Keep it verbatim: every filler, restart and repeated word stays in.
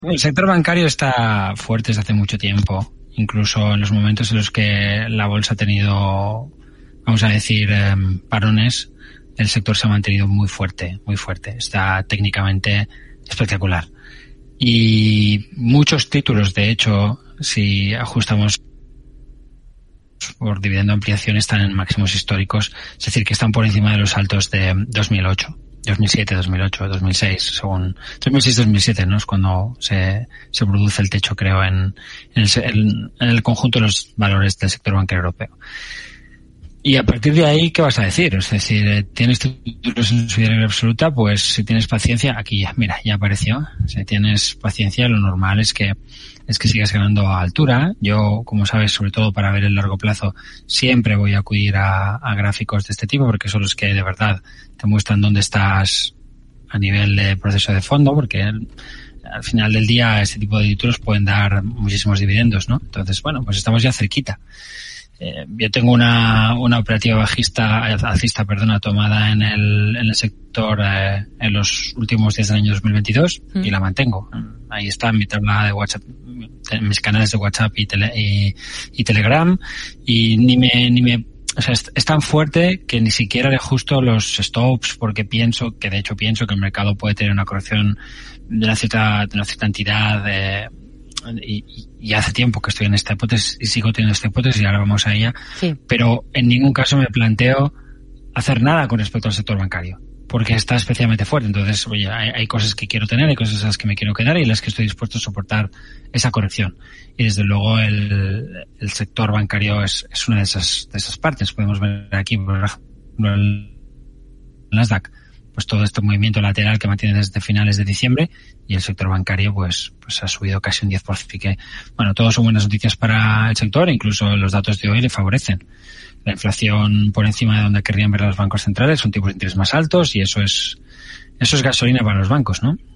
El sector bancario está fuerte desde hace mucho tiempo, incluso en los momentos en los que la bolsa ha tenido, vamos a decir, eh, parones, el sector se ha mantenido muy fuerte, muy fuerte. Está técnicamente espectacular. Y muchos títulos, de hecho, si ajustamos por dividendo ampliación, están en máximos históricos, es decir, que están por encima de los altos de dos mil ocho. dos mil siete, dos mil ocho, dos mil seis, según dos mil seis, dos mil siete, ¿no? Es cuando se, se produce el techo, creo, en, en, el, en el conjunto de los valores del sector bancario europeo. Y a partir de ahí, ¿qué vas a decir? Es decir, ¿tienes títulos en subida libre absoluta? Pues si tienes paciencia, aquí ya, mira, ya apareció. Si tienes paciencia, lo normal es que es que sigas ganando a altura. Yo, como sabes, sobre todo para ver el largo plazo, siempre voy a acudir a, a gráficos de este tipo, porque son los que de verdad te muestran dónde estás a nivel de proceso de fondo, porque el, al final del día este tipo de títulos pueden dar muchísimos dividendos, ¿no? Entonces, bueno, pues estamos ya cerquita. Eh, yo tengo una, una operativa bajista, alcista, perdona, tomada en el, en el sector eh, en los últimos días del año dos mil veintidós mm. y la mantengo. Ahí está en mi tabla de WhatsApp, en mis canales de WhatsApp y, tele, y, y Telegram, y ni me, ni me, o sea, es, es tan fuerte que ni siquiera le ajusto los stops, porque pienso, que de hecho pienso que el mercado puede tener una corrección de una cierta, de una cierta entidad, de, Y, y hace tiempo que estoy en esta hipótesis y sigo teniendo esta hipótesis y ahora vamos a ella, sí. Pero en ningún caso me planteo hacer nada con respecto al sector bancario, porque está especialmente fuerte. Entonces, oye, hay, hay cosas que quiero tener, hay cosas a las que me quiero quedar y las que estoy dispuesto a soportar esa corrección. Y desde luego el, el sector bancario es, es una de esas, de esas partes. Podemos ver aquí, por ejemplo, el Nasdaq, pues todo este movimiento lateral que mantiene desde finales de diciembre, y el sector bancario pues pues ha subido casi un diez por ciento. Así que, bueno, todo son buenas noticias para el sector, incluso los datos de hoy le favorecen. La inflación por encima de donde querrían ver los bancos centrales, son tipos de interés más altos, y eso es eso es gasolina para los bancos, ¿no?